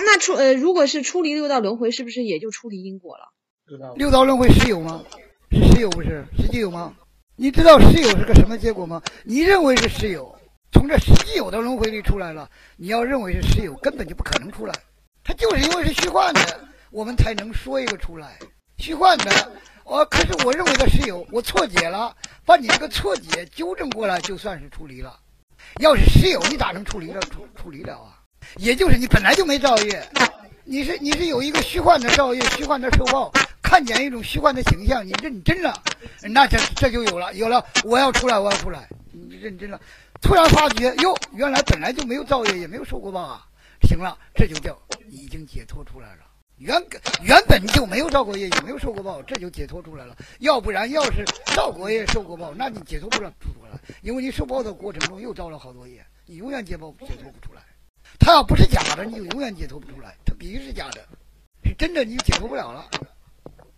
那如果是出离六道轮回，是不是也就出离因果了？ 六道轮回实有吗？是实有不是？实际有吗？你知道实有是个什么结果吗？你认为是实有，从这实际有的轮回里出来了，你要认为是实有，根本就不可能出来。它就是因为是虚幻的，我们才能说一个出来。虚幻的，可是我认为的实有，我错解了，把你这个错解纠正过来，就算是出离了。要是实有，你咋能出离了？出离了啊？也就是你本来就没造业，你是有一个虚幻的造业，虚幻的受报，看见一种虚幻的形象，你认真了，那这就有了，我要出来，你认真了，突然发觉哟，原来本来就没有造业，也没有受过报啊，行了，这就叫已经解脱出来了。原本就没有造过业，也没有受过报，这就解脱出来了。要不然，要是造过业、受过报，那你解脱不了出来，因为你受报的过程中又造了好多业，你永远解脱不出来。它要不是假的，你就永远解脱不出来。它必须是假的，是真的你就解脱不了了。